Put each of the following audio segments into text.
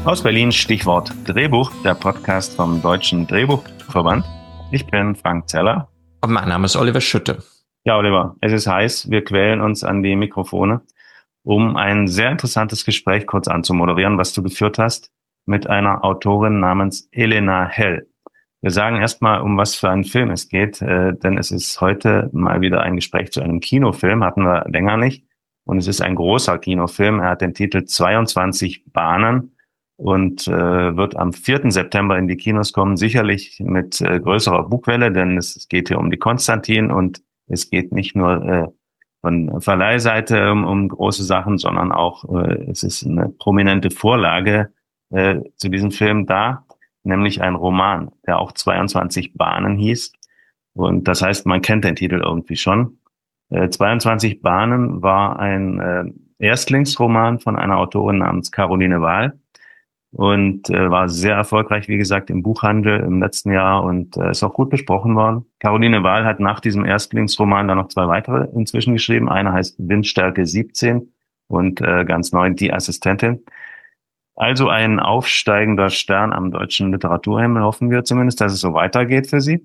Aus Berlin, Stichwort Drehbuch, der Podcast vom Deutschen Drehbuchverband. Ich bin Frank Zeller. Und mein Name ist Oliver Schütte. Ja, Oliver, es ist heiß. Wir quälen uns an die Mikrofone, um ein sehr interessantes Gespräch kurz anzumoderieren, was du geführt hast mit einer Autorin namens Elena Hell. Wir sagen erstmal, um was für einen Film es geht, denn es ist heute mal wieder ein Gespräch zu einem Kinofilm, hatten wir länger nicht. Und es ist ein großer Kinofilm. Er hat den Titel 22 Bahnen und wird am 4. September in die Kinos kommen, sicherlich mit größerer Bugwelle, denn es geht hier um die Konstantin und es geht nicht nur von Verleihseite um große Sachen, sondern auch es ist eine prominente Vorlage zu diesem Film da, nämlich ein Roman, der auch 22 Bahnen hieß. Und das heißt, man kennt den Titel irgendwie schon. 22 Bahnen war ein Erstlingsroman von einer Autorin namens Caroline Wahl und war sehr erfolgreich, wie gesagt, im Buchhandel im letzten Jahr und ist auch gut besprochen worden. Caroline Wahl hat nach diesem Erstlingsroman dann noch 2 weitere inzwischen geschrieben. Eine heißt Windstärke 17 und ganz neu Die Assistentin. Also ein aufsteigender Stern am deutschen Literaturhimmel, hoffen wir zumindest, dass es so weitergeht für sie.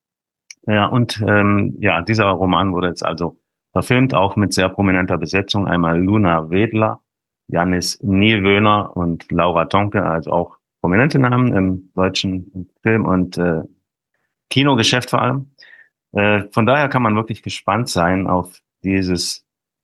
Ja, und dieser Roman wurde jetzt also verfilmt, auch mit sehr prominenter Besetzung. Einmal Luna Wedler, Janis Niewöhner und Laura Tonke, also auch prominente Namen im deutschen Film- und Kinogeschäft vor allem. Von daher kann man wirklich gespannt sein auf dieses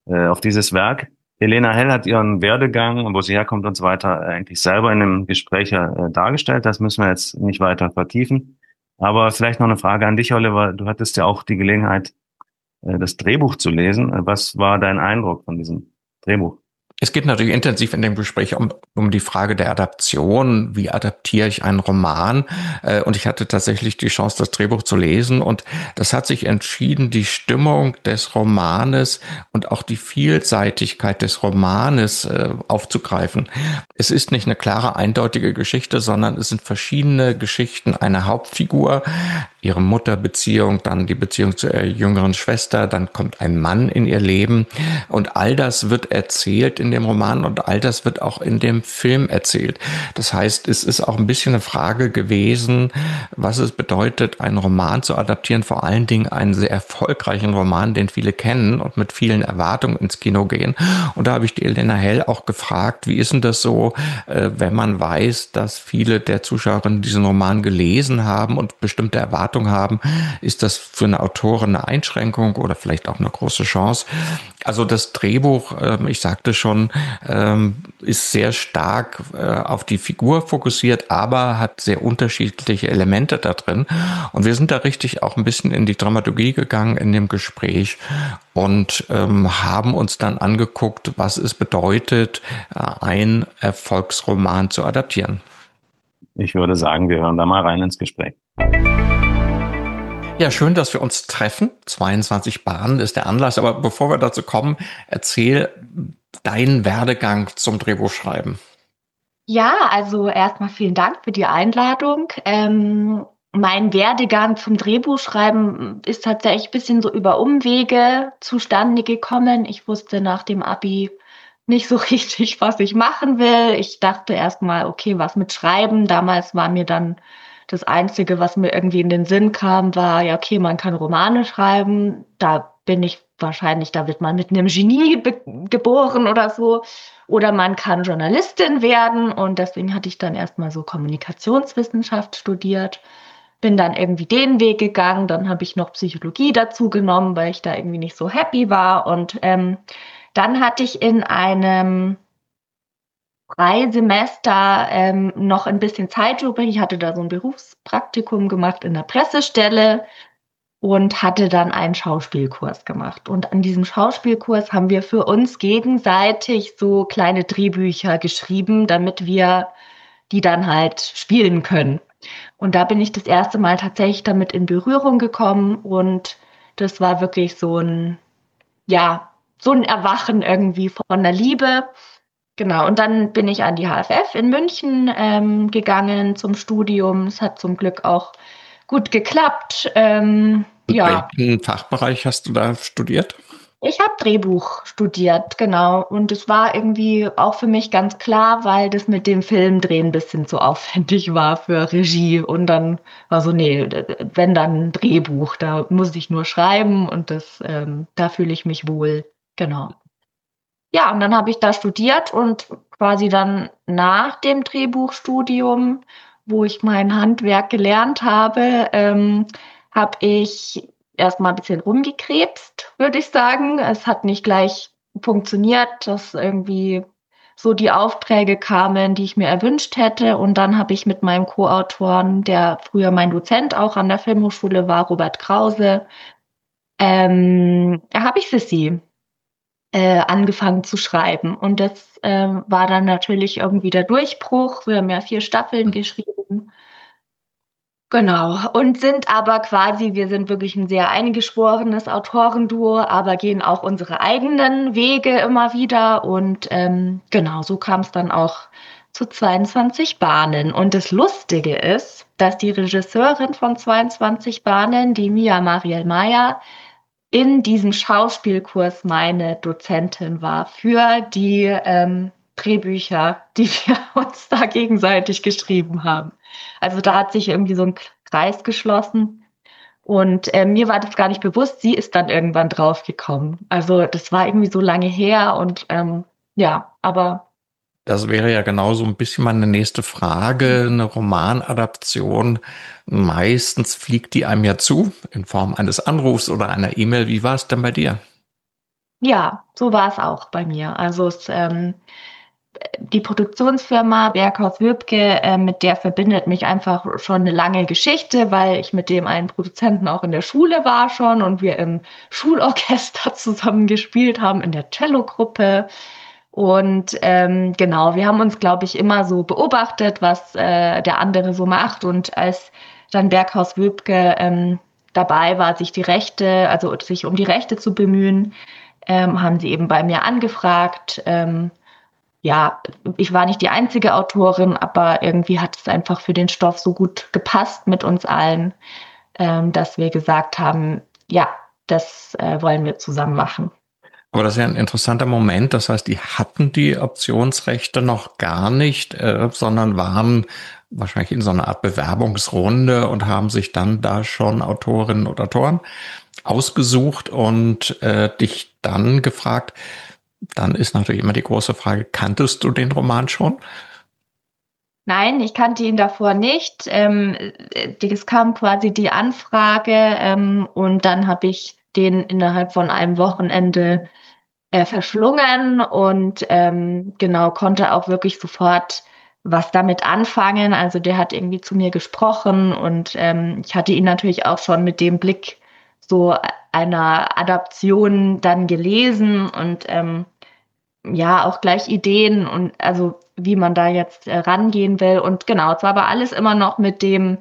Werk. Elena Hell hat ihren Werdegang und wo sie herkommt und so weiter eigentlich selber in einem Gespräch dargestellt. Das müssen wir jetzt nicht weiter vertiefen. Aber vielleicht noch eine Frage an dich, Oliver. Du hattest ja auch die Gelegenheit, das Drehbuch zu lesen. Was war dein Eindruck von diesem Drehbuch? Es geht natürlich intensiv in dem Gespräch um die Frage der Adaption. Wie adaptiere ich einen Roman? Und ich hatte tatsächlich die Chance, das Drehbuch zu lesen. Und das hat sich entschieden, die Stimmung des Romanes und auch die Vielseitigkeit des Romanes aufzugreifen. Es ist nicht eine klare, eindeutige Geschichte, sondern es sind verschiedene Geschichten einer Hauptfigur, ihre Mutterbeziehung, dann die Beziehung zu ihrer jüngeren Schwester, dann kommt ein Mann in ihr Leben. Und all das wird erzählt in dem Roman und all das wird auch in dem Film erzählt. Das heißt, es ist auch ein bisschen eine Frage gewesen, was es bedeutet, einen Roman zu adaptieren, vor allen Dingen einen sehr erfolgreichen Roman, den viele kennen und mit vielen Erwartungen ins Kino gehen. Und da habe ich die Elena Hell auch gefragt, wie ist denn das so, wenn man weiß, dass viele der Zuschauerinnen diesen Roman gelesen haben und bestimmte Erwartungen haben, ist das für eine Autorin eine Einschränkung oder vielleicht auch eine große Chance? Also das Drehbuch, ich sagte schon, ist sehr stark auf die Figur fokussiert, aber hat sehr unterschiedliche Elemente da drin. Und wir sind da richtig auch ein bisschen in die Dramaturgie gegangen in dem Gespräch und haben uns dann angeguckt, was es bedeutet, einen Erfolgsroman zu adaptieren. Ich würde sagen, wir hören da mal rein ins Gespräch. Ja, schön, dass wir uns treffen. 22 Bahnen ist der Anlass. Aber bevor wir dazu kommen, erzähl deinen Werdegang zum Drehbuchschreiben. Ja, also erstmal vielen Dank für die Einladung. Mein Werdegang zum Drehbuchschreiben ist tatsächlich ein bisschen so über Umwege zustande gekommen. Ich wusste nach dem Abi nicht so richtig, was ich machen will. Ich dachte erstmal, okay, was mit Schreiben. Damals war mir dann das Einzige, was mir irgendwie in den Sinn kam, war, ja, okay, man kann Romane schreiben. Da bin ich wahrscheinlich, da wird man mit einem Genie geboren oder so. Oder man kann Journalistin werden. Und deswegen hatte ich dann erstmal so Kommunikationswissenschaft studiert. Bin dann irgendwie den Weg gegangen. Dann habe ich noch Psychologie dazu genommen, weil ich da irgendwie nicht so happy war. Und dann hatte ich in einem Semester noch ein bisschen Zeit übrig. Ich hatte da so ein Berufspraktikum gemacht in der Pressestelle und hatte dann einen Schauspielkurs gemacht. Und an diesem Schauspielkurs haben wir für uns gegenseitig so kleine Drehbücher geschrieben, damit wir die dann halt spielen können. Und da bin ich das erste Mal tatsächlich damit in Berührung gekommen und das war wirklich so ein Erwachen irgendwie von der Liebe. Genau, und dann bin ich an die HFF in München gegangen zum Studium. Es hat zum Glück auch gut geklappt. Welchen Fachbereich hast du da studiert? Ich habe Drehbuch studiert, genau. Und es war irgendwie auch für mich ganz klar, weil das mit dem Filmdrehen ein bisschen zu aufwendig war für Regie. Und dann war so, nee, wenn dann ein Drehbuch, da muss ich nur schreiben und da fühle ich mich wohl. Genau. Ja, und dann habe ich da studiert und quasi dann nach dem Drehbuchstudium, wo ich mein Handwerk gelernt habe, habe ich erstmal ein bisschen rumgekrebst, würde ich sagen. Es hat nicht gleich funktioniert, dass irgendwie so die Aufträge kamen, die ich mir erwünscht hätte. Und dann habe ich mit meinem Co-Autoren, der früher mein Dozent auch an der Filmhochschule war, Robert Krause, habe ich Sissi angefangen zu schreiben. Und das war dann natürlich irgendwie der Durchbruch. Wir haben ja 4 Staffeln geschrieben. Genau. Und sind aber quasi, wir sind wirklich ein sehr eingeschworenes Autorenduo, aber gehen auch unsere eigenen Wege immer wieder. Und genau, so kam es dann auch zu 22 Bahnen. Und das Lustige ist, dass die Regisseurin von 22 Bahnen, die Mia Mariel Mayer, in diesem Schauspielkurs meine Dozentin war für die Drehbücher, die wir uns da gegenseitig geschrieben haben. Also da hat sich irgendwie so ein Kreis geschlossen und mir war das gar nicht bewusst. Sie ist dann irgendwann draufgekommen. Also das war irgendwie so lange her und ja, aber Das wäre ja genau so ein bisschen meine nächste Frage. Eine Romanadaption, meistens fliegt die einem ja zu, in Form eines Anrufs oder einer E-Mail. Wie war es denn bei dir? ja, so war es auch bei mir. Also die Produktionsfirma Berghaus Wöbke, mit der verbindet mich einfach schon eine lange Geschichte, weil ich mit dem einen Produzenten auch in der Schule war schon und wir im Schulorchester zusammen gespielt haben, in der Cellogruppe. Und genau, wir haben uns, glaube ich, immer so beobachtet, was der andere so macht. Und als dann Berghaus Wöbke dabei war, sich um die Rechte zu bemühen, haben sie eben bei mir angefragt. Ja, ich war nicht die einzige Autorin, aber irgendwie hat es einfach für den Stoff so gut gepasst mit uns allen, dass wir gesagt haben, ja, das wollen wir zusammen machen. Aber das ist ja ein interessanter Moment. Das heißt, die hatten die Optionsrechte noch gar nicht, sondern waren wahrscheinlich in so einer Art Bewerbungsrunde und haben sich dann da schon Autorinnen und Autoren ausgesucht und dich dann gefragt. Dann ist natürlich immer die große Frage, kanntest du den Roman schon? Nein, ich kannte ihn davor nicht. Es kam quasi die Anfrage und dann habe ich den innerhalb von einem Wochenende verschlungen und genau konnte auch wirklich sofort was damit anfangen. Also der hat irgendwie zu mir gesprochen und ich hatte ihn natürlich auch schon mit dem Blick so einer Adaption dann gelesen und ja, auch gleich Ideen und also wie man da jetzt rangehen will. Und genau, es war aber alles immer noch mit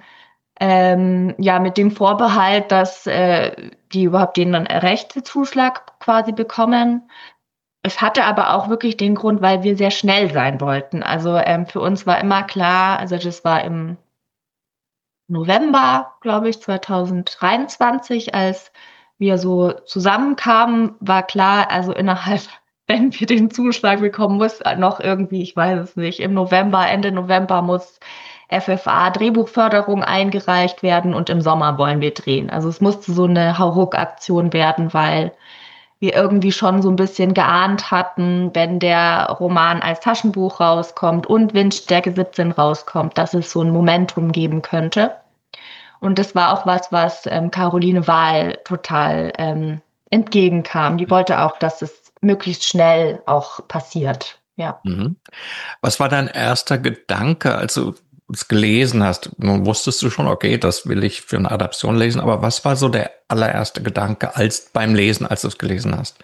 mit dem Vorbehalt, dass die überhaupt den Rechtezuschlag quasi bekommen. Es hatte aber auch wirklich den Grund, weil wir sehr schnell sein wollten. Also für uns war immer klar, also das war im November, glaube ich, 2023, als wir so zusammenkamen, war klar, also innerhalb, wenn wir den Zuschlag bekommen, muss noch irgendwie, ich weiß es nicht, im November, Ende November muss FFA Drehbuchförderung eingereicht werden und im Sommer wollen wir drehen. Also es musste so eine Hauruck-Aktion werden, weil wir irgendwie schon so ein bisschen geahnt hatten, wenn der Roman als Taschenbuch rauskommt und Windstärke 17 rauskommt, dass es so ein Momentum geben könnte. Und das war auch was Caroline Wahl total entgegenkam. Die wollte auch, dass es möglichst schnell auch passiert. Ja. Mhm. Was war dein erster Gedanke, als du es gelesen hast? Nun wusstest du schon, okay, das will ich für eine Adaption lesen, aber was war so der allererste Gedanke beim Lesen, als du es gelesen hast?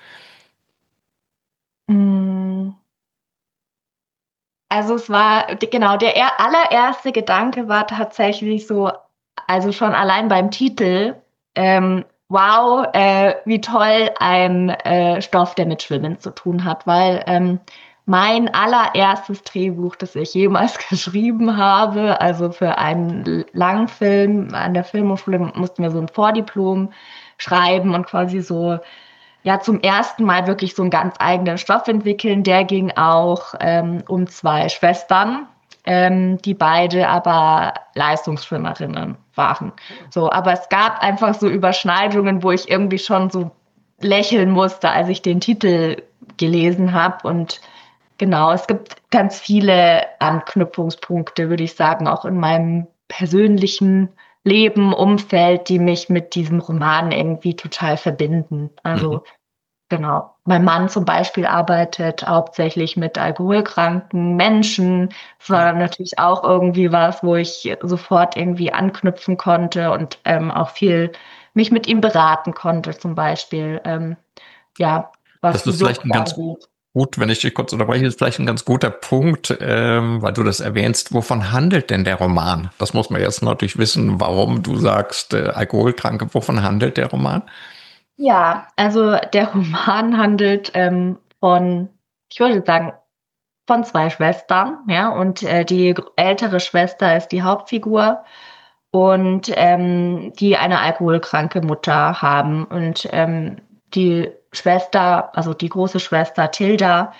Also es war, genau, der allererste Gedanke war tatsächlich so, also schon allein beim Titel, wow, wie toll ein Stoff, der mit Schwimmen zu tun hat, weil mein allererstes Drehbuch, das ich jemals geschrieben habe, also für einen Langfilm an der Filmhochschule mussten wir so ein Vordiplom schreiben und quasi so ja zum ersten Mal wirklich so einen ganz eigenen Stoff entwickeln. Der ging auch um zwei Schwestern, die beide aber Leistungsschwimmerinnen waren. So, aber es gab einfach so Überschneidungen, wo ich irgendwie schon so lächeln musste, als ich den Titel gelesen habe. Und genau, es gibt ganz viele Anknüpfungspunkte, würde ich sagen, auch in meinem persönlichen Leben, Umfeld, die mich mit diesem Roman irgendwie total verbinden. Also genau. Mein Mann zum Beispiel arbeitet hauptsächlich mit alkoholkranken Menschen. Das war dann natürlich auch irgendwie was, wo ich sofort irgendwie anknüpfen konnte und auch viel mich mit ihm beraten konnte, zum Beispiel. Ja, was Das die ist vielleicht Sucht ein ganz angeht. gut, wenn ich dich kurz unterbreche, ist vielleicht ein ganz guter Punkt, weil du das erwähnst. Wovon handelt denn der Roman? Das muss man jetzt natürlich wissen, warum du sagst, Alkoholkranke. Wovon handelt der Roman? Ja, also der Roman handelt von, ich würde sagen, von zwei Schwestern, ja, und die ältere Schwester ist die Hauptfigur und die eine alkoholkranke Mutter haben. Und die Schwester, also die große Schwester Tilda,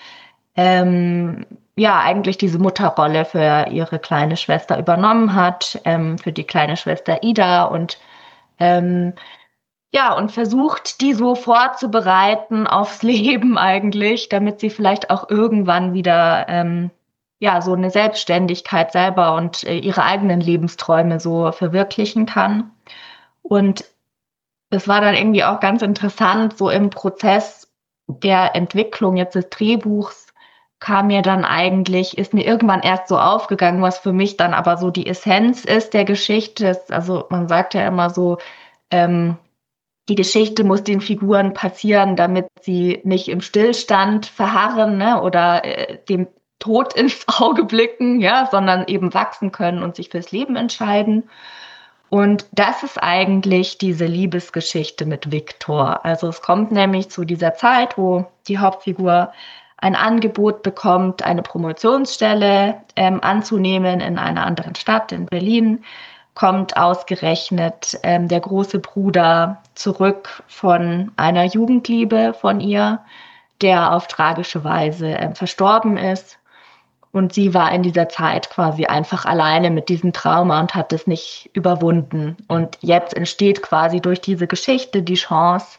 ja, eigentlich diese Mutterrolle für ihre kleine Schwester übernommen hat, für die kleine Schwester Ida und ähm, ja, und versucht, die so vorzubereiten aufs Leben eigentlich, damit sie vielleicht auch irgendwann wieder ja, so eine Selbstständigkeit selber und ihre eigenen Lebensträume so verwirklichen kann. Und es war dann irgendwie auch ganz interessant, so im Prozess der Entwicklung jetzt des Drehbuchs kam mir dann eigentlich, ist mir irgendwann erst so aufgegangen, was für mich dann aber so die Essenz ist der Geschichte. Also man sagt ja immer so, ähm, die Geschichte muss den Figuren passieren, damit sie nicht im Stillstand verharren, ne, oder dem Tod ins Auge blicken, ja, sondern eben wachsen können und sich fürs Leben entscheiden. Und das ist eigentlich diese Liebesgeschichte mit Viktor. Also es kommt nämlich zu dieser Zeit, wo die Hauptfigur ein Angebot bekommt, eine Promotionsstelle anzunehmen in einer anderen Stadt, in Berlin, kommt ausgerechnet der große Bruder zurück von einer Jugendliebe von ihr, der auf tragische Weise verstorben ist. Und sie war in dieser Zeit quasi einfach alleine mit diesem Trauma und hat es nicht überwunden. Und jetzt entsteht quasi durch diese Geschichte die Chance,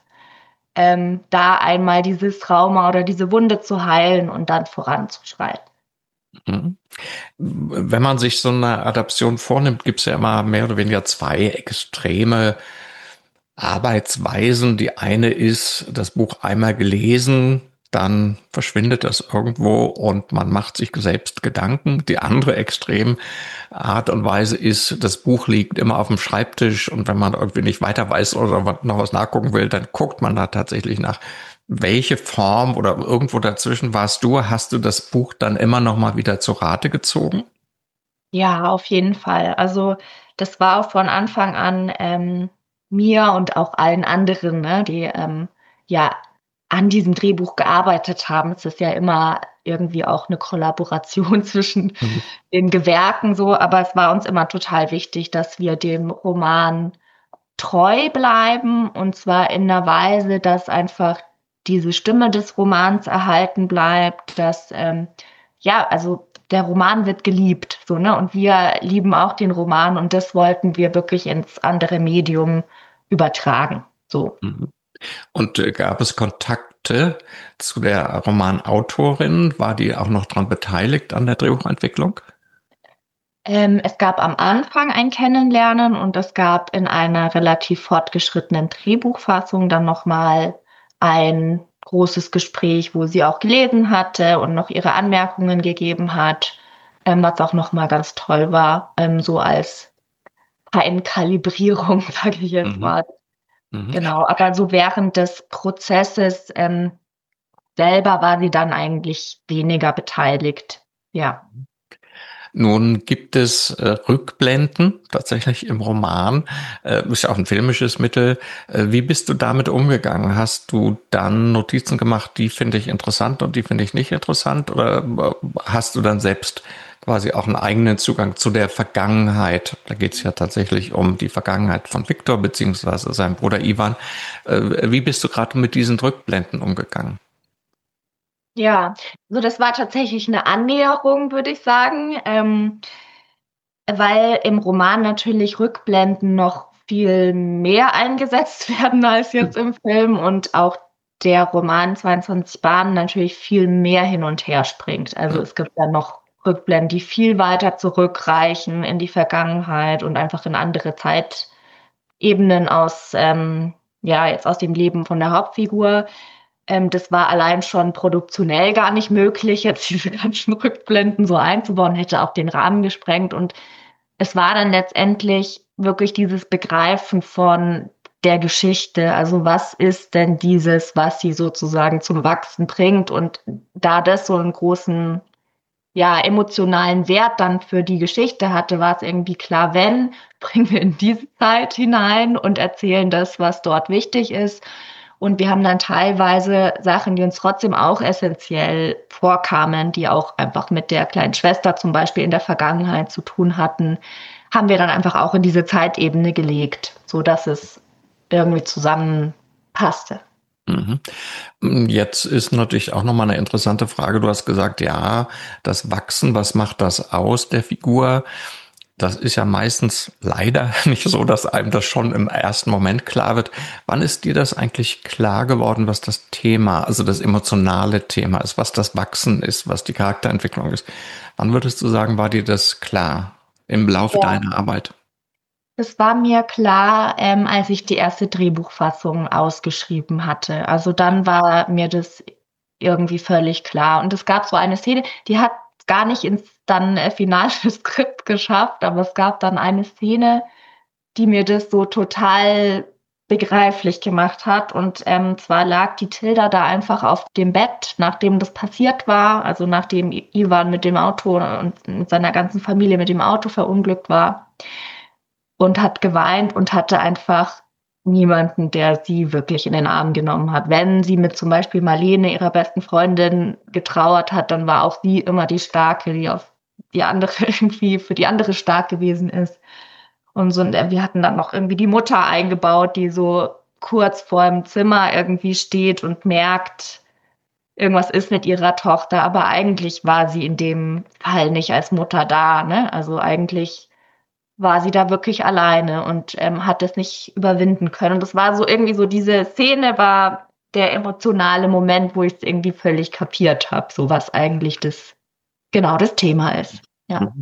da einmal dieses Trauma oder diese Wunde zu heilen und dann voranzuschreiten. Mhm. Wenn man sich so eine Adaption vornimmt, gibt es ja immer mehr oder weniger zwei extreme Arbeitsweisen. Die eine ist, das Buch einmal gelesen, dann verschwindet das irgendwo und man macht sich selbst Gedanken. Die andere extrem Art und Weise ist, das Buch liegt immer auf dem Schreibtisch und wenn man irgendwie nicht weiter weiß oder noch was nachgucken will, dann guckt man da tatsächlich nach. Welche Form oder irgendwo dazwischen warst du? Hast du das Buch dann immer noch mal wieder zu Rate gezogen? Ja, auf jeden Fall. Also das war auch von Anfang an mir und auch allen anderen, ne, die ja an diesem Drehbuch gearbeitet haben. Es ist ja immer irgendwie auch eine Kollaboration zwischen den Gewerken so, aber es war uns immer total wichtig, dass wir dem Roman treu bleiben und zwar in einer Weise, dass einfach diese Stimme des Romans erhalten bleibt, dass ja, also der Roman wird geliebt, so, ne? Und wir lieben auch den Roman und das wollten wir wirklich ins andere Medium übertragen. So. Und gab es Kontakte zu der Romanautorin? War die auch noch dran beteiligt an der Drehbuchentwicklung? Es gab am Anfang ein Kennenlernen und es gab in einer relativ fortgeschrittenen Drehbuchfassung dann nochmal ein großes Gespräch, wo sie auch gelesen hatte und noch ihre Anmerkungen gegeben hat, was auch nochmal ganz toll war, so als Feinkalibrierung, sage ich jetzt mal. Genau, aber so während des Prozesses selber war sie dann eigentlich weniger beteiligt. Ja. Nun gibt es Rückblenden tatsächlich im Roman. Ist ja auch ein filmisches Mittel. Wie bist du damit umgegangen? Hast du dann Notizen gemacht, die finde ich interessant und die finde ich nicht interessant? Oder hast du dann selbst quasi auch einen eigenen Zugang zu der Vergangenheit. Da geht es ja tatsächlich um die Vergangenheit von Viktor beziehungsweise seinem Bruder Ivan. Wie bist du gerade mit diesen Rückblenden umgegangen? Ja, so das war tatsächlich eine Annäherung, würde ich sagen, weil im Roman natürlich Rückblenden noch viel mehr eingesetzt werden als jetzt im Film und auch der Roman 22 Bahnen natürlich viel mehr hin und her springt. Also es gibt dann noch Rückblenden, die viel weiter zurückreichen in die Vergangenheit und einfach in andere Zeitebenen aus, ja, jetzt aus dem Leben von der Hauptfigur. Das war allein schon produktionell gar nicht möglich, jetzt diese ganzen Rückblenden so einzubauen, hätte auch den Rahmen gesprengt. Und es war dann letztendlich wirklich dieses Begreifen von der Geschichte. Also was ist denn dieses, was sie sozusagen zum Wachsen bringt? Und da das so einen großen, ja, emotionalen Wert dann für die Geschichte hatte, war es irgendwie klar, wenn, bringen wir in diese Zeit hinein und erzählen das, was dort wichtig ist. Und wir haben dann teilweise Sachen, die uns trotzdem auch essentiell vorkamen, die auch einfach mit der kleinen Schwester zum Beispiel in der Vergangenheit zu tun hatten, haben wir dann einfach auch in diese Zeitebene gelegt, so dass es irgendwie zusammenpasste. Mhm. Jetzt ist natürlich auch nochmal eine interessante Frage. Du hast gesagt, ja, das Wachsen, was macht das aus der Figur? Das ist ja meistens leider nicht so, dass einem das schon im ersten Moment klar wird. Wann ist dir das eigentlich klar geworden, was das Thema, also das emotionale Thema ist, was das Wachsen ist, was die Charakterentwicklung ist? Wann würdest du sagen, war dir das klar im Laufe deiner Arbeit? Das war mir klar, als ich die erste Drehbuchfassung ausgeschrieben hatte. Also dann war mir das irgendwie völlig klar. Und es gab so eine Szene, die hat gar nicht ins dann finale Skript geschafft, aber es gab dann eine Szene, die mir das so total begreiflich gemacht hat. Und zwar lag die Tilda da einfach auf dem Bett, nachdem das passiert war, also nachdem Ivan mit dem Auto und mit seiner ganzen Familie mit dem Auto verunglückt war und hat geweint und hatte einfach niemanden, der sie wirklich in den Arm genommen hat. Wenn sie mit zum Beispiel Marlene, ihrer besten Freundin, getrauert hat, dann war auch sie immer die Starke, die auf die andere irgendwie für die andere stark gewesen ist. Und so, und wir hatten dann noch irgendwie die Mutter eingebaut, die so kurz vor dem Zimmer irgendwie steht und merkt, irgendwas ist mit ihrer Tochter, aber eigentlich war sie in dem Fall nicht als Mutter da, ne? Also eigentlich war sie da wirklich alleine und hat das nicht überwinden können. Und das war so irgendwie so, diese Szene war der emotionale Moment, wo ich es irgendwie völlig kapiert habe, so was eigentlich das Thema ist. Ja.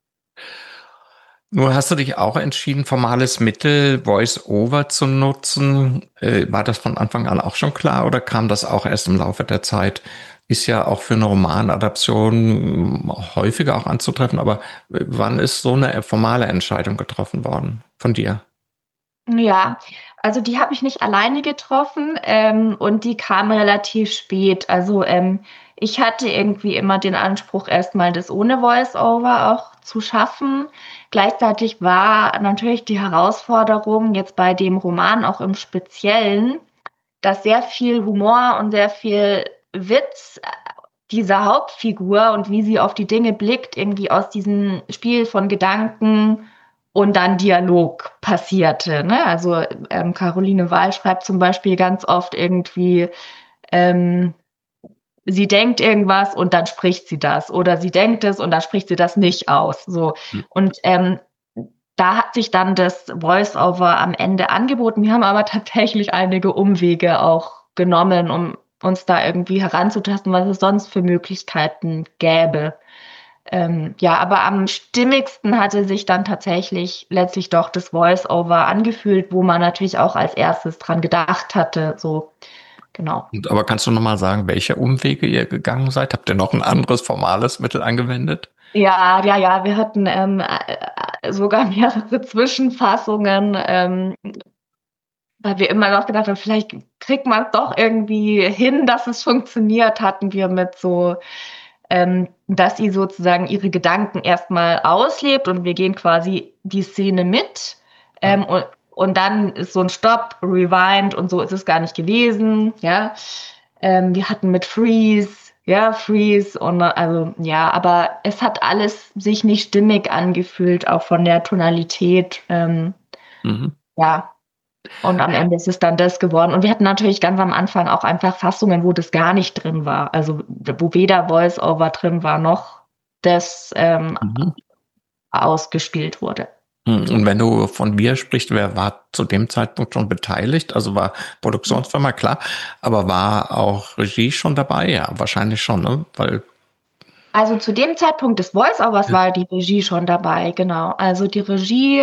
Nun hast du dich auch entschieden, formales Mittel, Voice-Over zu nutzen. War das von Anfang an auch schon klar oder kam das auch erst im Laufe der Zeit? Ist ja auch für eine Romanadaption häufiger auch anzutreffen, aber wann ist so eine formale Entscheidung getroffen worden von dir? Ja, also die habe ich nicht alleine getroffen und die kam relativ spät. Also ich hatte irgendwie immer den Anspruch, erstmal das ohne Voice-Over auch zu schaffen. Gleichzeitig war natürlich die Herausforderung jetzt bei dem Roman auch im Speziellen, dass sehr viel Humor und sehr viel Witz dieser Hauptfigur und wie sie auf die Dinge blickt, irgendwie aus diesem Spiel von Gedanken und dann Dialog passierte. Ne? Also Caroline Wahl schreibt zum Beispiel ganz oft irgendwie, sie denkt irgendwas und dann spricht sie das. Oder sie denkt es und dann spricht sie das nicht aus. So. Und da hat sich dann das Voice-Over am Ende angeboten. Wir haben aber tatsächlich einige Umwege auch genommen, um uns da irgendwie heranzutasten, was es sonst für Möglichkeiten gäbe. Ja, aber am stimmigsten hatte sich dann tatsächlich letztlich doch das Voice-Over angefühlt, wo man natürlich auch als erstes dran gedacht hatte. So, genau. Aber kannst du nochmal sagen, welche Umwege ihr gegangen seid? Habt ihr noch ein anderes formales Mittel angewendet? Ja, wir hatten sogar mehrere Zwischenfassungen, weil wir immer noch gedacht haben, vielleicht kriegt man es doch irgendwie hin, dass es funktioniert, hatten wir mit so, dass sie sozusagen ihre Gedanken erstmal auslebt und wir gehen quasi die Szene mit und dann ist so ein Stopp, Rewind und so ist es gar nicht gewesen, ja. Wir hatten mit Freeze, ja, Freeze und also ja, aber es hat alles sich nicht stimmig angefühlt, auch von der Tonalität. Ja, und am Ende ist es dann das geworden. Und wir hatten natürlich ganz am Anfang auch einfach Fassungen, wo das gar nicht drin war. Also wo weder Voice-Over drin war, noch das ausgespielt wurde. Und wenn du von wir sprichst, wer war zu dem Zeitpunkt schon beteiligt? Also war Produktionsfirma, klar, aber war auch Regie schon dabei? Ja, wahrscheinlich schon, ne? Also zu dem Zeitpunkt des Voice-Overs war die Regie schon dabei, genau. Also die Regie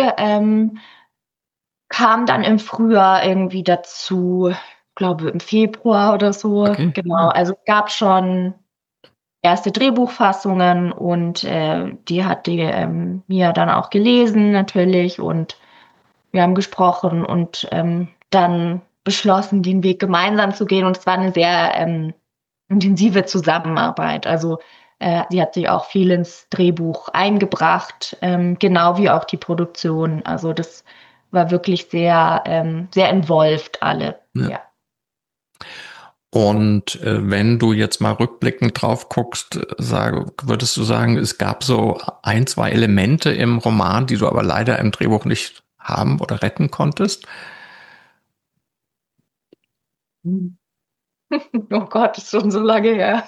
kam dann im Frühjahr irgendwie dazu, glaube im Februar oder so. Okay. Genau, also es gab schon erste Drehbuchfassungen und die hat die Mia dann auch gelesen natürlich und wir haben gesprochen und dann beschlossen, den Weg gemeinsam zu gehen und es war eine sehr intensive Zusammenarbeit. Also sie hat sich auch viel ins Drehbuch eingebracht, genau wie auch die Produktion. Also das war wirklich sehr involved alle. Ja. Und wenn du jetzt mal rückblickend drauf guckst, würdest du sagen, es gab so 1, 2 Elemente im Roman, die du aber leider im Drehbuch nicht haben oder retten konntest? Oh Gott, ist schon so lange her.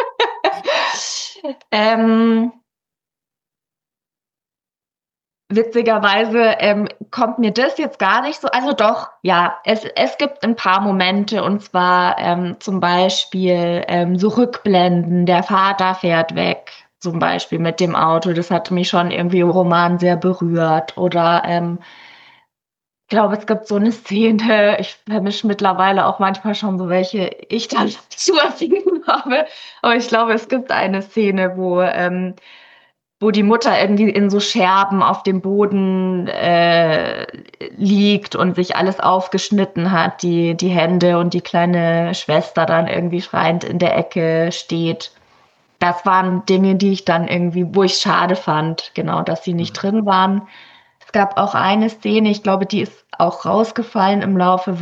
Witzigerweise kommt mir das jetzt gar nicht so. Also doch, ja, es gibt ein paar Momente und zwar zum Beispiel so Rückblenden, der Vater fährt weg, zum Beispiel mit dem Auto. Das hat mich schon irgendwie im Roman sehr berührt. Oder ich glaube, es gibt so eine Szene, ich vermische mittlerweile auch manchmal schon so welche ich dann zu erfinden habe. Aber ich glaube, es gibt eine Szene, wo die Mutter irgendwie in so Scherben auf dem Boden liegt und sich alles aufgeschnitten hat, die Hände und die kleine Schwester dann irgendwie schreiend in der Ecke steht. Das waren Dinge, die ich dann irgendwie, wo ich schade fand, genau, dass sie nicht drin waren. Es gab auch eine Szene, ich glaube, die ist auch rausgefallen im Laufe,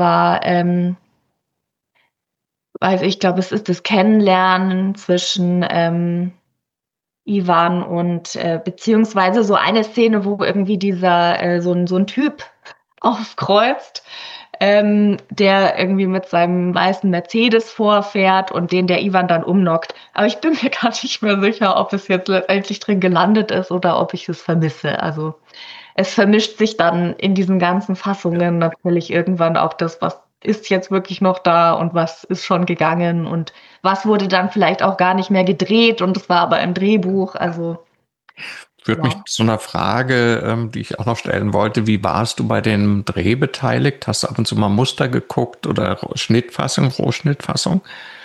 also ich glaube, es ist das Kennenlernen zwischen Ivan und beziehungsweise so eine Szene, wo irgendwie dieser so ein Typ aufkreuzt, der irgendwie mit seinem weißen Mercedes vorfährt und den der Ivan dann umknockt. Aber ich bin mir gar nicht mehr sicher, ob es jetzt letztendlich drin gelandet ist oder ob ich es vermisse. Also es vermischt sich dann in diesen ganzen Fassungen natürlich irgendwann auch das, was ist jetzt wirklich noch da und was ist schon gegangen und was wurde dann vielleicht auch gar nicht mehr gedreht und es war aber im Drehbuch. Also Führt mich zu einer Frage, die ich auch noch stellen wollte. Wie warst du bei dem Dreh beteiligt? Hast du ab und zu mal Muster geguckt oder Schnittfassung, Rohschnittfassung?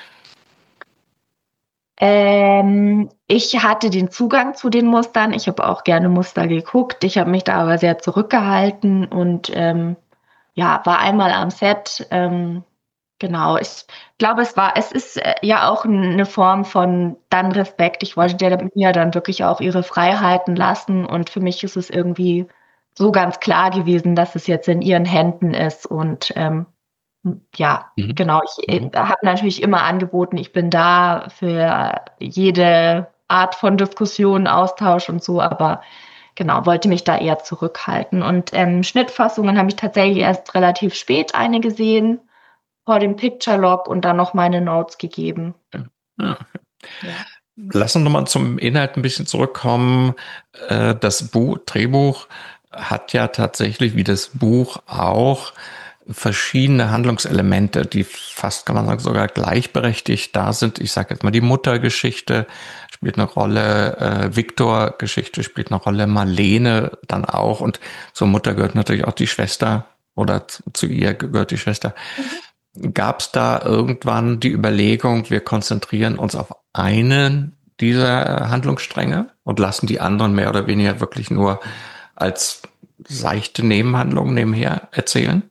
Ich hatte den Zugang zu den Mustern. Ich habe auch gerne Muster geguckt. Ich habe mich da aber sehr zurückgehalten und ja, war einmal am Set. Genau, ich glaube, es ist ja auch eine Form von dann Respekt. Ich wollte der mir dann wirklich auch ihre Freiheiten lassen und für mich ist es irgendwie so ganz klar gewesen, dass es jetzt in ihren Händen ist und ja, genau. Ich habe natürlich immer angeboten, ich bin da für jede Art von Diskussion, Austausch und so, aber genau, wollte mich da eher zurückhalten. Und Schnittfassungen habe ich tatsächlich erst relativ spät eine gesehen, vor dem Picture Log und dann noch meine Notes gegeben. Ja. Lass uns nochmal zum Inhalt ein bisschen zurückkommen. Das Drehbuch hat ja tatsächlich, wie das Buch auch, verschiedene Handlungselemente, die fast, kann man sagen, sogar gleichberechtigt da sind. Ich sage jetzt mal, die Muttergeschichte spielt eine Rolle, Viktor-Geschichte spielt eine Rolle, Marlene dann auch und zur Mutter gehört natürlich auch die Schwester oder zu ihr gehört die Schwester. Gab es da irgendwann die Überlegung, wir konzentrieren uns auf einen dieser Handlungsstränge und lassen die anderen mehr oder weniger wirklich nur als seichte Nebenhandlungen nebenher erzählen?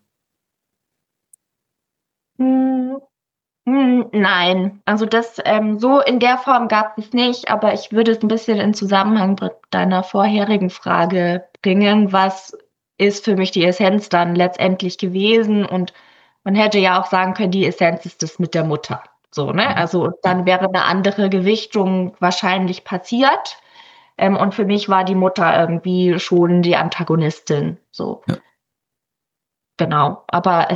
Nein, also das so in der Form gab es nicht, aber ich würde es ein bisschen in Zusammenhang mit deiner vorherigen Frage bringen, was ist für mich die Essenz dann letztendlich gewesen und man hätte ja auch sagen können, die Essenz ist das mit der Mutter. So, ne? Also dann wäre eine andere Gewichtung wahrscheinlich passiert. Und für mich war die Mutter irgendwie schon die Antagonistin. So, Ja. genau. Aber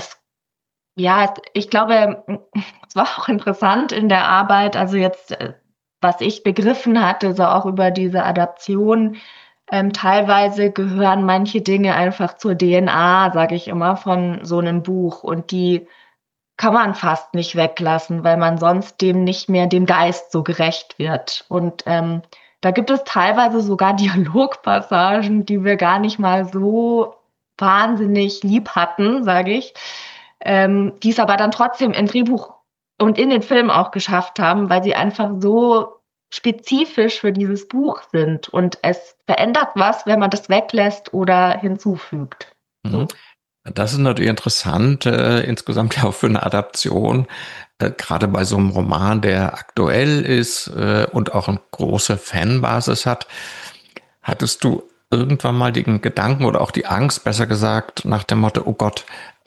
ich glaube, es war auch interessant in der Arbeit, also jetzt, was ich begriffen hatte, so auch über diese Adaption, teilweise gehören manche Dinge einfach zur DNA, sage ich immer, von so einem Buch und die kann man fast nicht weglassen, weil man sonst dem nicht mehr dem Geist so gerecht wird. Und da gibt es teilweise sogar Dialogpassagen, die wir gar nicht mal so wahnsinnig lieb hatten, sage ich, die es aber dann trotzdem im Drehbuch und in den Film auch geschafft haben, weil sie einfach so spezifisch für dieses Buch sind. Und es verändert was, wenn man das weglässt oder hinzufügt. Mhm. Das ist natürlich interessant, insgesamt ja auch für eine Adaption, gerade bei so einem Roman, der aktuell ist und auch eine große Fanbasis hat. Hattest du irgendwann mal den Gedanken oder auch die Angst, besser gesagt, nach dem Motto, oh Gott,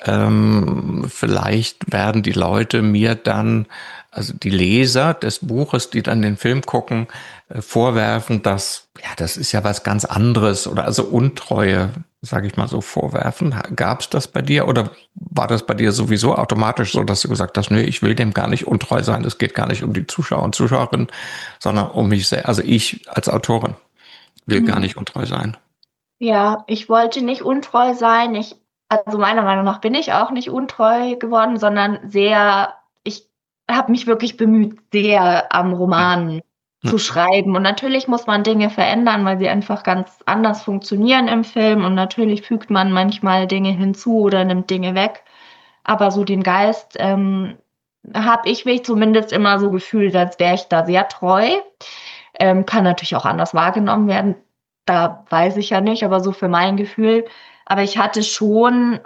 vielleicht werden die Leute mir dann, also die Leser des Buches, die dann den Film gucken, vorwerfen, dass, ja, das ist ja was ganz anderes oder also Untreue, sage ich mal so, vorwerfen. Gab es das bei dir oder war das bei dir sowieso automatisch so, dass du gesagt hast, nö, ich will dem gar nicht untreu sein, es geht gar nicht um die Zuschauer und Zuschauerinnen, sondern um mich selbst, also ich als Autorin will gar nicht untreu sein. Ja, ich wollte nicht untreu sein. Also meiner Meinung nach bin ich auch nicht untreu geworden, sondern ich habe mich wirklich bemüht, sehr am Roman zu schreiben. Und natürlich muss man Dinge verändern, weil sie einfach ganz anders funktionieren im Film. Und natürlich fügt man manchmal Dinge hinzu oder nimmt Dinge weg. Aber so den Geist habe ich mich zumindest immer so gefühlt, als wäre ich da sehr treu. Kann natürlich auch anders wahrgenommen werden. Da weiß ich ja nicht, aber so für mein Gefühl. Aber ich hatte schon,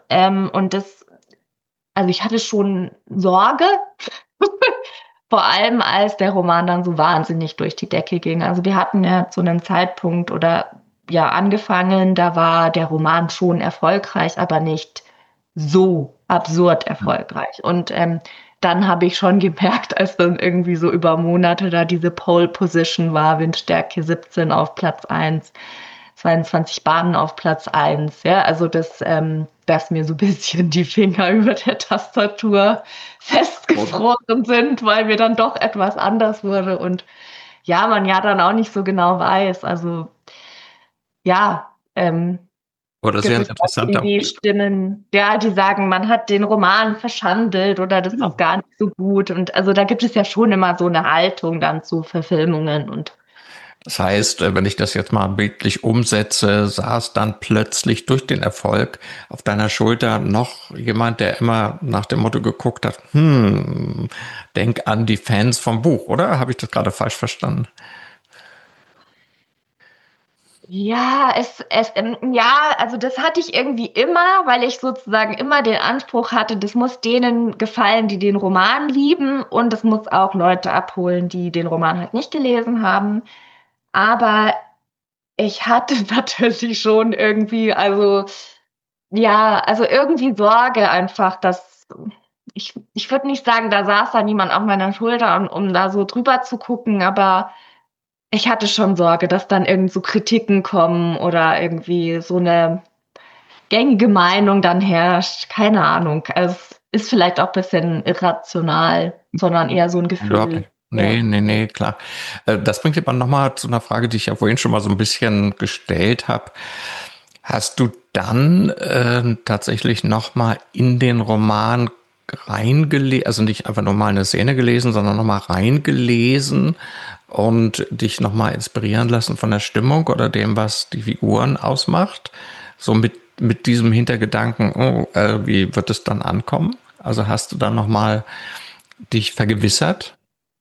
ich hatte schon Sorge, vor allem als der Roman dann so wahnsinnig durch die Decke ging. Also wir hatten ja zu einem Zeitpunkt oder ja angefangen, da war der Roman schon erfolgreich, aber nicht so absurd erfolgreich. Und dann habe ich schon gemerkt, als dann irgendwie so über Monate da diese Pole Position war, Windstärke 17 auf Platz 1, 22 Bahnen auf Platz 1, ja, also dass mir so ein bisschen die Finger über der Tastatur festgefroren sind, weil mir dann doch etwas anders wurde und ja, man ja dann auch nicht so genau weiß, also ja, Oder das ist ja ein interessanter. die Stimmen, ja, die sagen, man hat den Roman verschandelt oder das ist gar nicht so gut. Und also da gibt es ja schon immer so eine Haltung dann zu Verfilmungen und Das heißt, wenn ich das jetzt mal bildlich umsetze, saß dann plötzlich durch den Erfolg auf deiner Schulter noch jemand, der immer nach dem Motto geguckt hat, denk an die Fans vom Buch, oder? Habe ich das gerade falsch verstanden? ja, ja, also das hatte ich irgendwie immer, weil ich sozusagen immer den Anspruch hatte, das muss denen gefallen, die den Roman lieben und es muss auch Leute abholen, die den Roman halt nicht gelesen haben. Aber ich hatte natürlich schon irgendwie, also ja, also irgendwie Sorge einfach, dass ich würde nicht sagen, da saß da niemand auf meiner Schulter, um da so drüber zu gucken, aber ich hatte schon Sorge, dass dann irgend so Kritiken kommen oder irgendwie so eine gängige Meinung dann herrscht. Keine Ahnung. Also es ist vielleicht auch ein bisschen irrational, sondern eher so ein Gefühl. Nee, klar. Das bringt aber nochmal zu einer Frage, die ich ja vorhin schon mal so ein bisschen gestellt habe. Hast du dann tatsächlich nochmal in den Roman reingelesen, also nicht einfach nur mal eine Szene gelesen, sondern nochmal reingelesen und dich nochmal inspirieren lassen von der Stimmung oder dem, was die Figuren ausmacht? So mit diesem Hintergedanken, wie wird es dann ankommen? Also hast du dann nochmal dich vergewissert?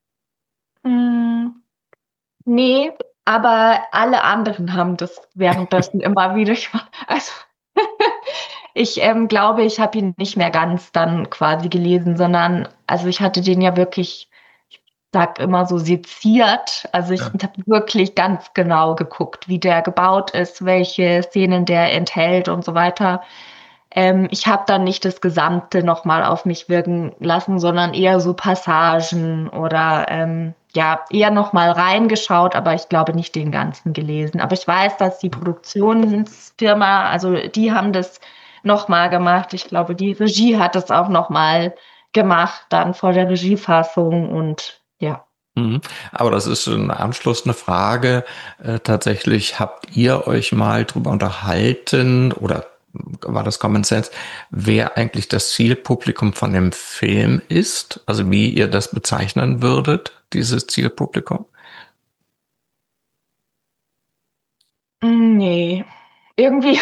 Nee, aber alle anderen haben das währenddessen immer wieder. Also ich glaube, ich habe ihn nicht mehr ganz dann quasi gelesen, sondern also ich hatte den ja wirklich, ich sag immer so seziert. Also ich habe wirklich ganz genau geguckt, wie der gebaut ist, welche Szenen der enthält und so weiter. Ich habe dann nicht das Gesamte nochmal auf mich wirken lassen, sondern eher so Passagen oder ja, eher nochmal reingeschaut, aber ich glaube nicht den ganzen gelesen. Aber ich weiß, dass die Produktionsfirma, also die haben das nochmal gemacht. Ich glaube, die Regie hat das auch nochmal gemacht, dann vor der Regiefassung und ja. Aber das ist im Anschluss eine Frage. Tatsächlich, habt ihr euch mal drüber unterhalten oder war das Common Sense, wer eigentlich das Zielpublikum von dem Film ist? Also wie ihr das bezeichnen würdet, dieses Zielpublikum? Nee, irgendwie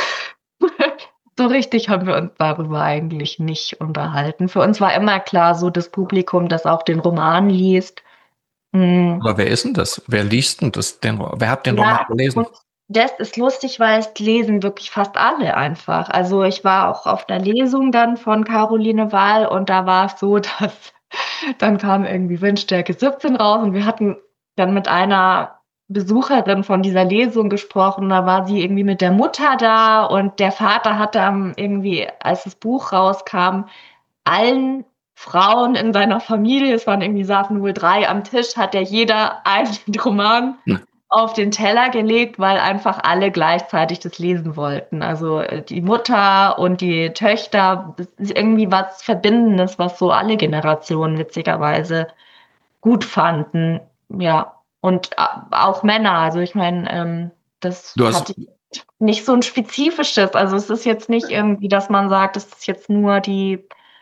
so richtig haben wir uns darüber eigentlich nicht unterhalten. Für uns war immer klar, so das Publikum, das auch den Roman liest. Aber wer ist denn das? Wer liest denn das? Wer hat den Roman Ja, gelesen? und das ist lustig, weil es lesen wirklich fast alle einfach. Also ich war auch auf der Lesung dann von Caroline Wahl und da war es so, dass dann kam irgendwie Windstärke 17 raus und wir hatten dann mit einer Besucherin von dieser Lesung gesprochen. Da war sie irgendwie mit der Mutter da und der Vater hatte irgendwie, als das Buch rauskam, allen Frauen in seiner Familie, es waren irgendwie, saßen wohl 3 am Tisch, hat ja jeder einen Roman auf den Teller gelegt, weil einfach alle gleichzeitig das lesen wollten. Also die Mutter und die Töchter, das ist irgendwie was Verbindendes, was so alle Generationen witzigerweise gut fanden. Ja, und auch Männer. Also ich meine, das Du hast, hatte nicht so ein spezifisches. Also es ist jetzt nicht irgendwie, dass man sagt, es ist jetzt nur die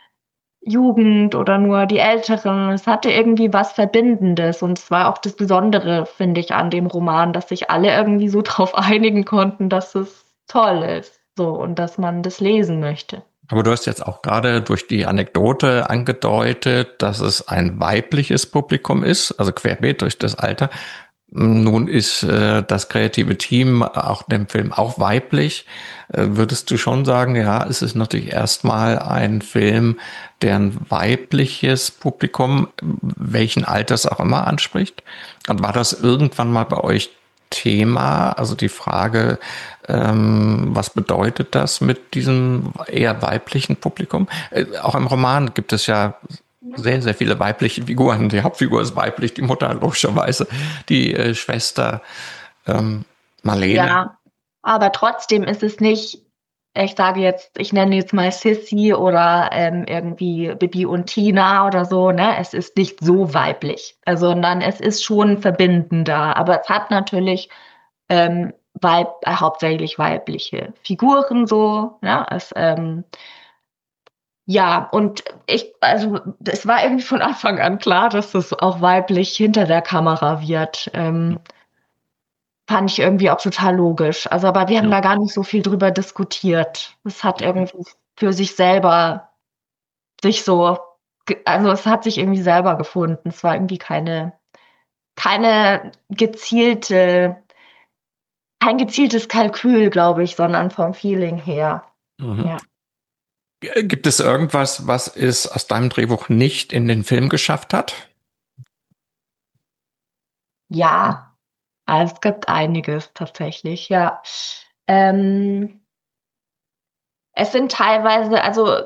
Jugend oder nur die Älteren. Es hatte irgendwie was Verbindendes und es war auch das Besondere, finde ich, an dem Roman, dass sich alle irgendwie so drauf einigen konnten, dass es toll ist, so und dass man das lesen möchte. aber du hast jetzt auch gerade durch die Anekdote angedeutet, dass es ein weibliches Publikum ist, also querbeet durch das Alter. Nun ist das kreative Team auch dem Film auch weiblich. Würdest du schon sagen, ja, es ist natürlich erstmal ein Film, der ein weibliches Publikum, welchen Alters auch immer, anspricht? Und war das irgendwann mal bei euch Thema? Also die Frage, was bedeutet das mit diesem eher weiblichen Publikum? Auch im Roman gibt es ja sehr, sehr viele weibliche Figuren. Die Hauptfigur ist weiblich, die Mutter logischerweise, die Schwester Marlene. Ja, aber trotzdem ist es nicht, ich sage jetzt, ich nenne jetzt mal Sissy oder irgendwie Bibi und Tina oder so, ne? Es ist nicht so weiblich, also, sondern es ist schon verbindender. Aber es hat natürlich hauptsächlich weibliche Figuren so, ne? Ja, und also es war irgendwie von Anfang an klar, dass es auch weiblich hinter der Kamera wird. Fand ich irgendwie auch total logisch. Also, aber wir haben Ja. da gar nicht so viel drüber diskutiert. Es hat irgendwie für sich selber sich so, also es hat sich irgendwie selber gefunden. Es war irgendwie keine gezielte, kein gezieltes Kalkül, glaube ich, sondern vom Feeling her. Mhm. Ja. Gibt es irgendwas, was es aus deinem Drehbuch nicht in den Film geschafft hat? Ja, also es gibt einiges tatsächlich, ja. Ähm, Es sind teilweise, also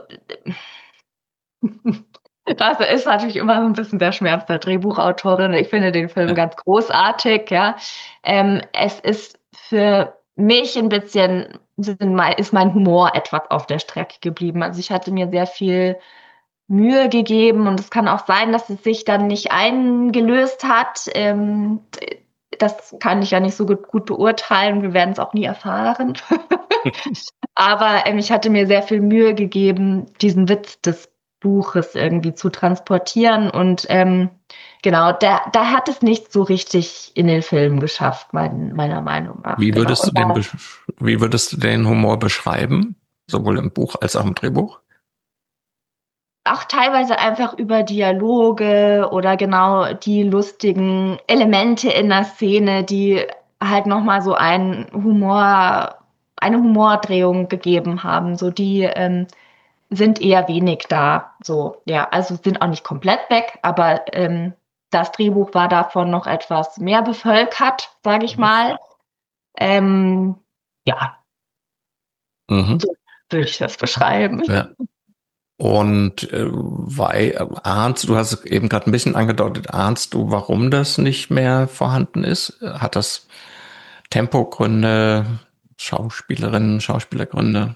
das ist natürlich immer so ein bisschen der Schmerz der Drehbuchautorin. Ich finde den Film Ja. ganz großartig, ja. Es ist für mich ein bisschen, ist mein Humor etwas auf der Strecke geblieben. Also ich hatte mir sehr viel Mühe gegeben und es kann auch sein, dass es sich dann nicht eingelöst hat. Das kann ich ja nicht so gut beurteilen. Wir werden es auch nie erfahren. Aber ich hatte mir sehr viel Mühe gegeben, diesen Witz des Buches irgendwie zu transportieren. Und genau, da hat es nicht so richtig in den Film geschafft, meiner Meinung nach. Wie Genau. würdest du wie würdest du den Humor beschreiben? Sowohl im Buch als auch im Drehbuch? Auch teilweise einfach über Dialoge oder genau die lustigen Elemente in der Szene, die halt nochmal so eine Humordrehung gegeben haben. So die sind eher wenig da. So, ja, also sind auch nicht komplett weg, aber das Drehbuch war davon noch etwas mehr bevölkert, sage ich mal. Ja. Mhm. So. würde ich das beschreiben. Ja. Und ahnst du, hast es eben gerade ein bisschen angedeutet, ahnst du, warum das nicht mehr vorhanden ist? Hat das Tempogründe, Schauspielerinnen, Schauspielergründe?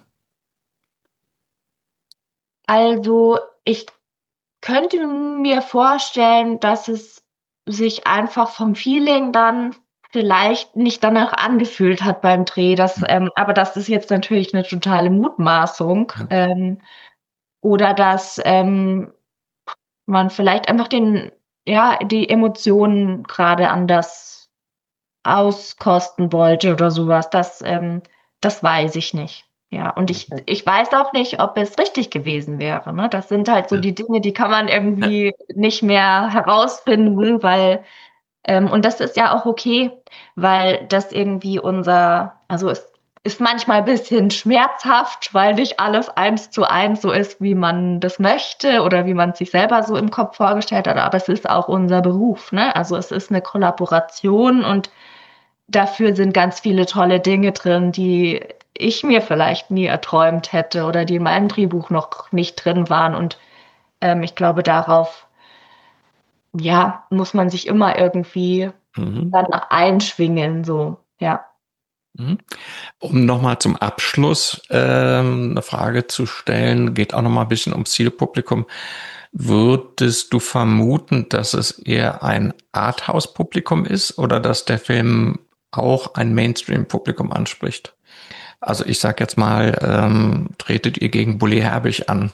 Also ich könnte mir vorstellen, dass es sich einfach vom Feeling dann vielleicht nicht danach angefühlt hat beim Dreh. Aber das ist jetzt natürlich eine totale Mutmaßung. Oder dass man vielleicht einfach die Emotionen gerade anders auskosten wollte oder sowas. Das weiß ich nicht. Ja, und ich weiß auch nicht, ob es richtig gewesen wäre. Ne? Das sind halt so die Dinge, die kann man irgendwie nicht mehr herausfinden, und das ist ja auch okay, weil das irgendwie also es ist manchmal ein bisschen schmerzhaft, weil nicht alles 1:1 so ist, wie man das möchte oder wie man es sich selber so im Kopf vorgestellt hat. Aber es ist auch unser Beruf, ne? Also es ist eine Kollaboration und dafür sind ganz viele tolle Dinge drin, die ich mir vielleicht nie erträumt hätte oder die in meinem Drehbuch noch nicht drin waren. Und ich glaube, darauf, ja, muss man sich immer irgendwie dann einschwingen, so, ja. Um nochmal zum Abschluss eine Frage zu stellen, geht auch nochmal ein bisschen ums Zielpublikum. Würdest du vermuten, dass es eher ein Arthouse-Publikum ist oder dass der Film auch ein Mainstream-Publikum anspricht? Also ich sag jetzt mal, tretet ihr gegen Bully Herbig an?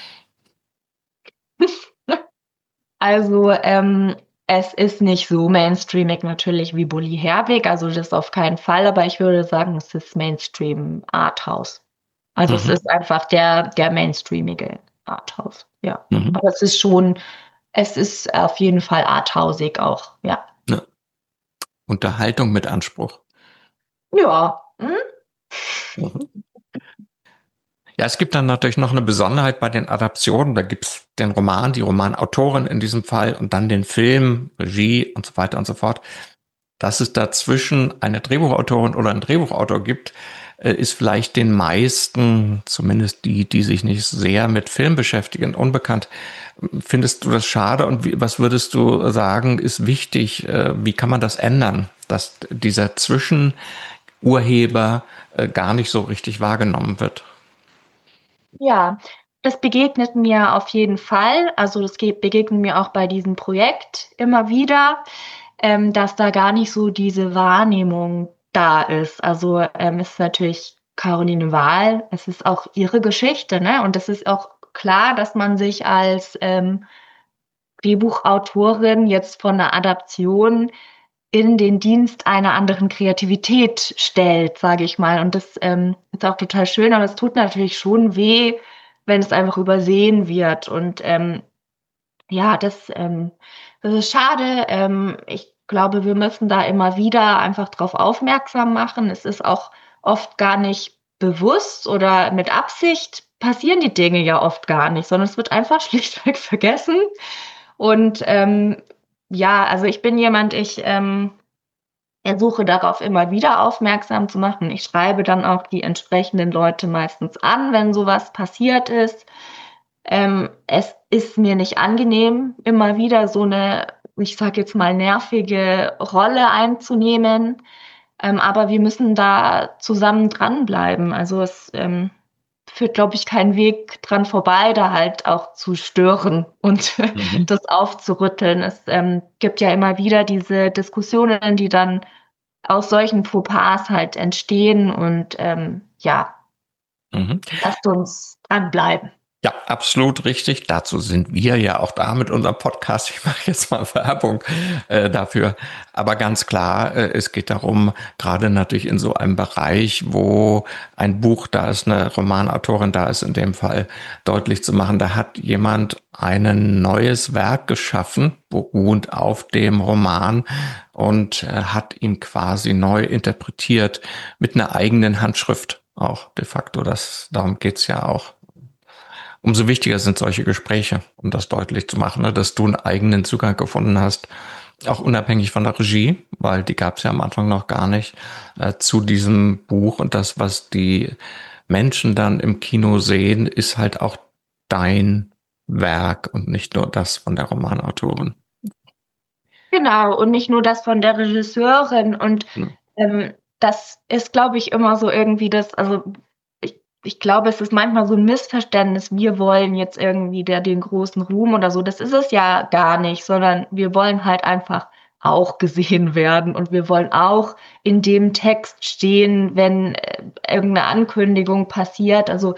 Also es ist nicht so mainstreamig natürlich wie Bully Herbig, also das auf keinen Fall, aber ich würde sagen, es ist Mainstream Arthouse. Also es ist einfach der mainstreamige Arthouse, ja. Aber es ist auf jeden Fall arthausig auch, ja. Unterhaltung mit Anspruch. Ja. Ja, es gibt dann natürlich noch eine Besonderheit bei den Adaptionen. Da gibt's den Roman, die Romanautorin in diesem Fall und dann den Film, Regie und so weiter und so fort. Dass es dazwischen eine Drehbuchautorin oder einen Drehbuchautor gibt, ist vielleicht den meisten, zumindest die sich nicht sehr mit Film beschäftigen, unbekannt. Findest du das schade und was würdest du sagen, ist wichtig? Wie kann man das ändern, dass dieser Zwischenurheber gar nicht so richtig wahrgenommen wird? Ja, das begegnet mir auf jeden Fall. Also das begegnet mir auch bei diesem Projekt immer wieder, dass da gar nicht so diese Wahrnehmung da ist. Also es ist natürlich Caroline Wahl, es ist auch ihre Geschichte, ne? Und es ist auch klar, dass man sich als Drehbuchautorin jetzt von einer Adaption in den Dienst einer anderen Kreativität stellt, sage ich mal. Und das ist auch total schön, aber es tut natürlich schon weh, wenn es einfach übersehen wird. Und ja, das ist schade. Ich glaube, wir müssen da immer wieder einfach drauf aufmerksam machen. Es ist auch oft gar nicht bewusst oder mit Absicht passieren die Dinge ja oft gar nicht, sondern es wird einfach schlichtweg vergessen. Und ja, also ich bin jemand, ich versuche darauf immer wieder aufmerksam zu machen. Ich schreibe dann auch die entsprechenden Leute meistens an, wenn sowas passiert ist. Es ist mir nicht angenehm, immer wieder so eine, ich sage jetzt mal, nervige Rolle einzunehmen. Aber wir müssen da zusammen dranbleiben. Also es führt, glaube ich, keinen Weg dran vorbei, da halt auch zu stören und das aufzurütteln. Es gibt ja immer wieder diese Diskussionen, die dann aus solchen Fauxpas halt entstehen und ja, lasst uns dranbleiben. Ja, absolut richtig. Dazu sind wir ja auch da mit unserem Podcast. Ich mache jetzt mal Werbung dafür. Aber ganz klar, es geht darum, gerade natürlich in so einem Bereich, wo ein Buch da ist, eine Romanautorin da ist, in dem Fall deutlich zu machen, da hat jemand ein neues Werk geschaffen, beruhend auf dem Roman und hat ihn quasi neu interpretiert mit einer eigenen Handschrift auch de facto. Darum geht's ja auch. Umso wichtiger sind solche Gespräche, um das deutlich zu machen, ne, dass du einen eigenen Zugang gefunden hast, auch unabhängig von der Regie, weil die gab es ja am Anfang noch gar nicht, zu diesem Buch und das, was die Menschen dann im Kino sehen, ist halt auch dein Werk und nicht nur das von der Romanautorin. Genau, und nicht nur das von der Regisseurin. Und das ist, glaube ich, immer so irgendwie also ich glaube, es ist manchmal so ein Missverständnis. Wir wollen jetzt irgendwie den großen Ruhm oder so. Das ist es ja gar nicht, sondern wir wollen halt einfach auch gesehen werden und wir wollen auch in dem Text stehen, wenn irgendeine Ankündigung passiert. Also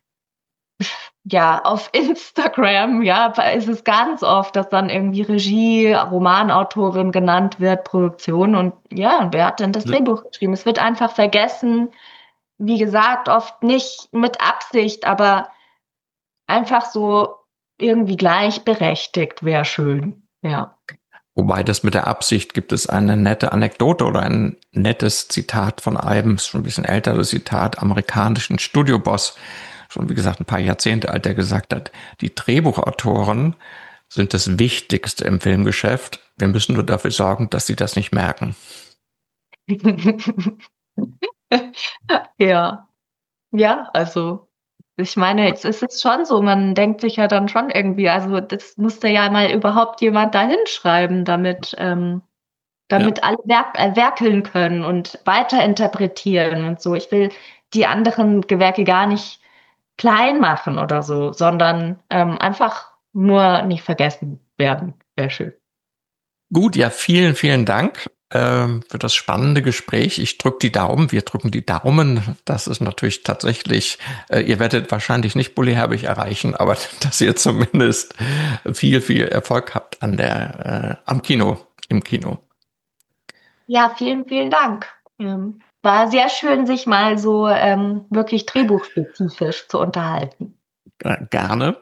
ja, auf Instagram, ja, ist es ganz oft, dass dann irgendwie Regie, Romanautorin genannt wird, Produktion und ja, wer hat denn das Drehbuch geschrieben? Es wird einfach vergessen, wie gesagt, oft nicht mit Absicht, aber einfach so irgendwie gleichberechtigt wäre schön, ja. Wobei das mit der Absicht gibt es eine nette Anekdote oder ein nettes Zitat von einem, schon ein bisschen älteres Zitat, amerikanischen Studioboss, schon wie gesagt ein paar Jahrzehnte alt, der gesagt hat, die Drehbuchautoren sind das Wichtigste im Filmgeschäft. Wir müssen nur dafür sorgen, dass sie das nicht merken. Ja, ja, also ich meine, jetzt ist es schon so, man denkt sich ja dann schon irgendwie, also das musste ja mal überhaupt jemand da hinschreiben, damit alle werkeln können und weiterinterpretieren und so. Ich will die anderen Gewerke gar nicht klein machen oder so, sondern einfach nur nicht vergessen werden. Wäre schön. Gut, ja, vielen, vielen Dank für das spannende Gespräch. Ich drücke die Daumen, wir drücken die Daumen. Das ist natürlich tatsächlich, ihr werdet wahrscheinlich nicht Bully Herbig erreichen, aber dass ihr zumindest viel, viel Erfolg habt im Kino. Ja, vielen, vielen Dank. War sehr schön, sich mal so wirklich drehbuchspezifisch zu unterhalten. Gerne.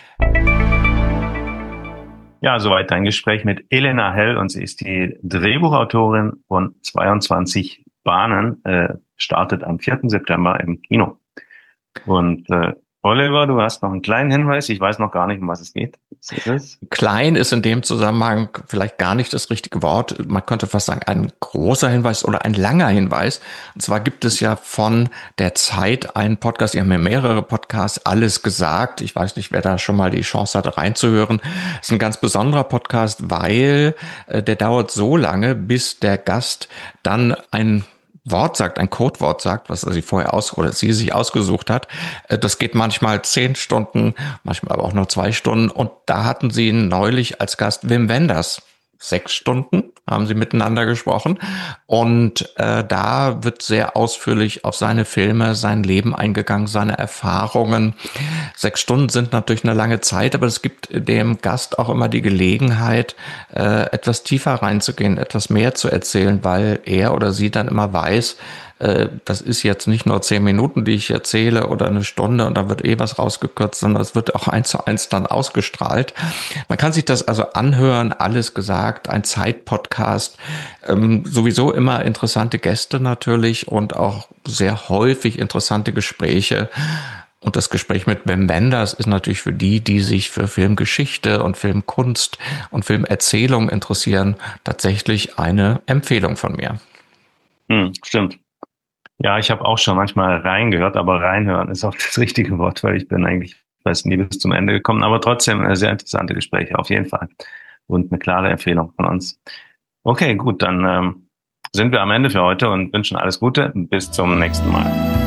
Ja, soweit ein Gespräch mit Elena Hell und sie ist die Drehbuchautorin von 22 Bahnen, startet am 4. September im Kino. Und Oliver, du hast noch einen kleinen Hinweis. Ich weiß noch gar nicht, um was es geht. Klein ist in dem Zusammenhang vielleicht gar nicht das richtige Wort. Man könnte fast sagen, ein großer Hinweis oder ein langer Hinweis. Und zwar gibt es ja von der Zeit einen Podcast, die haben ja mehrere Podcasts, alles gesagt. Ich weiß nicht, wer da schon mal die Chance hatte, reinzuhören. Das ist ein ganz besonderer Podcast, weil der dauert so lange, bis der Gast dann ein Codewort sagt, was er sich vorher oder sie sich ausgesucht hat. Das geht manchmal 10 Stunden, manchmal aber auch nur 2 Stunden. Und da hatten sie neulich als Gast Wim Wenders. 6 Stunden haben sie miteinander gesprochen. Und da wird sehr ausführlich auf seine Filme, sein Leben eingegangen, seine Erfahrungen. 6 Stunden sind natürlich eine lange Zeit, aber es gibt dem Gast auch immer die Gelegenheit, etwas tiefer reinzugehen, etwas mehr zu erzählen, weil er oder sie dann immer weiß, das ist jetzt nicht nur 10 Minuten, die ich erzähle oder eine Stunde und da wird was rausgekürzt, sondern es wird auch 1:1 dann ausgestrahlt. Man kann sich das also anhören, alles gesagt, ein Zeitpodcast, sowieso immer interessante Gäste natürlich und auch sehr häufig interessante Gespräche. Und das Gespräch mit Wim Wenders ist natürlich für die sich für Filmgeschichte und Filmkunst und Filmerzählung interessieren, tatsächlich eine Empfehlung von mir. Stimmt. Ja, ich habe auch schon manchmal reingehört, aber reinhören ist auch das richtige Wort, weil ich bin eigentlich fast nie bis zum Ende gekommen, aber trotzdem sehr interessante Gespräche, auf jeden Fall. Und eine klare Empfehlung von uns. Okay, gut, dann sind wir am Ende für heute und wünschen alles Gute. Bis zum nächsten Mal.